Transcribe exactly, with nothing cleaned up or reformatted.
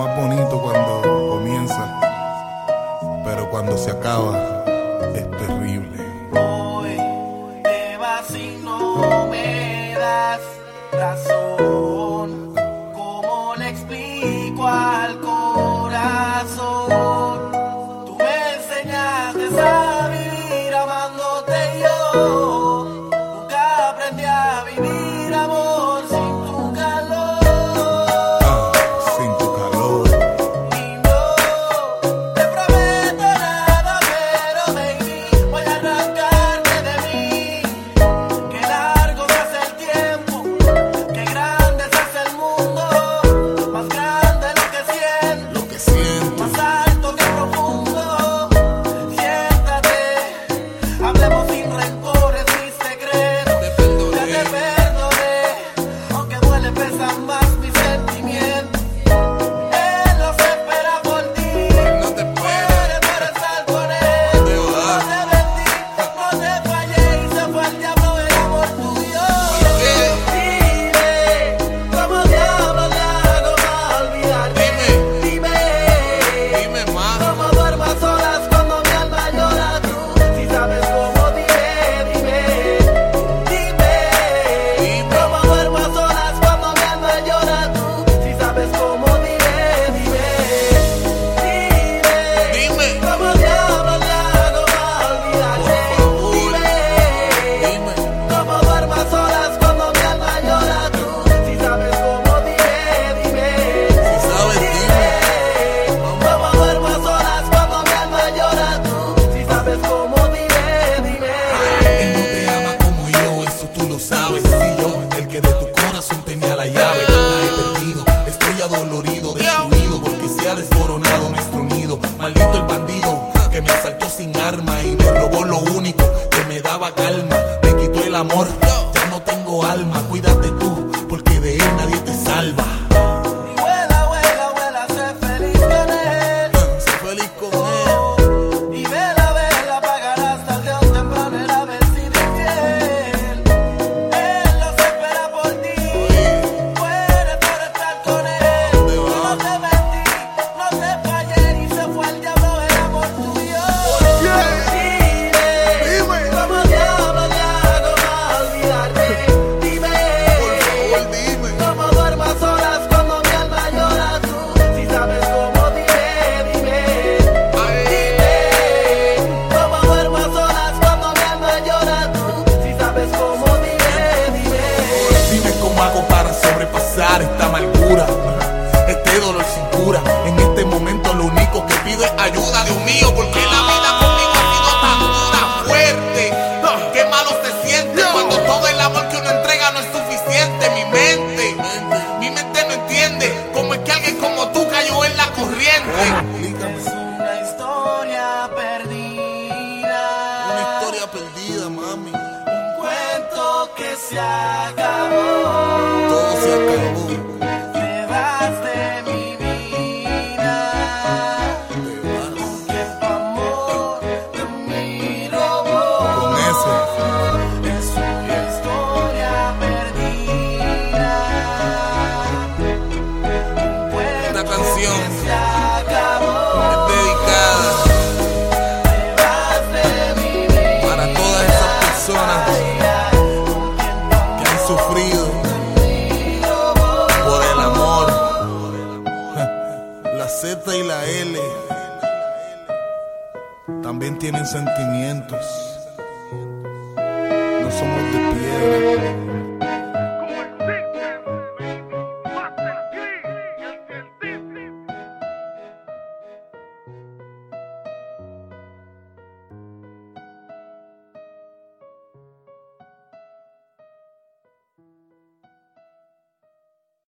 más bonito cuando comienza, pero cuando se acaba es terrible. Hoy te vas y no me das razón. ¿Cómo le explico al corazón? Tú me enseñaste a vivir amándote y yo nunca aprendí a vivir amor sin tu calor. Ah, sin tu calor. Y no te prometo nada, pero baby, voy a arrancarte de mí. Que largo se hace el tiempo, que grande se hace el mundo. Más grande lo que siento, Lo que siento. más alto que profundo. Siéntate, hablemos sin rencores ni secretos. Te perdoné. Ya te perdoné, aunque duele pesan más mis sentimientos. Él no se espera por ti, No te muere esperes. por estar con él. Te No vas. te mentí, no te fallé y se fue el diablo el amor tuyo. Dime, ¿cómo diablos le hago para olvidarte? Dime. Dime, Dime más. ¿cómo duermo a solas cuando mi alma llora tú? Si sabes cómo, dime, dime, dime. ¿Cómo duermo a solas cuando mi alma llora tú? Si sabes cómo, dime, dime, dime. Dime. ¿Cómo diablos le hago para olvidarte? Por favor. Dime, Dime. ¿cómo duermo a solas cuando mi alma llora tú? Si sabes cómo, dime, dime. Si sabes, dime. ¿Cómo duermo a solas cuando mi alma llora tú? Si sabes cómo, dime, dime. Él no te ama como yo, eso tú lo sabes. Si yo, el que de tu corazón tenía la llave, la he perdido, estoy adolorido, destruido, porque se ha desmoronado nuestro nido. Maldito el bandido que me asaltó sin arma y me robó lo único que me daba calma. Me quitó el amor, ya no tengo alma. Cuídate tú, porque de él nadie te salva. Y vuela, vuela, vuela, sé feliz con él. Sé feliz con él. Y vela, vela, pagarás tarde o temprano el haber sido infiel. Él no se espera por ti, muere por estar con él. ¿Dónde No va? te mentí, no te fallé y se fue el diablo el amor tuyo. Dime, ¿cómo diablos le hago para olvidarte? Dime, Por favor, dime. ¿cómo duermo a solas cuando mi alma llora tú? Si sabes cómo, dime, dime. Dime, ¿cómo duermo a solas cuando mi alma llora tú? Si sabes cómo, dime, dime. Dime cómo hago para sobrepasar esta amargura, este dolor sin cura. En este momento lo único que pido es ayuda, Dios mío, porque la vida conmigo ha sido tan dura, fuerte. Qué malo se siente cuando todo el amor que uno entrega no es suficiente. Mi mente, mi mente no entiende cómo es que alguien como tú cayó en la corriente. Es una historia perdida, Una historia perdida, mami. un cuento que se acabó. Todo se acabó. Te vas de mi vida, que tu amor de mí robó. Con ese. Es una historia perdida, un cuento Esta canción que se acabó. es dedicada Te vas de mi vida, para todas esas personas que han sufrido por el amor. La Z y la L también tienen sentimientos. No somos de piedra.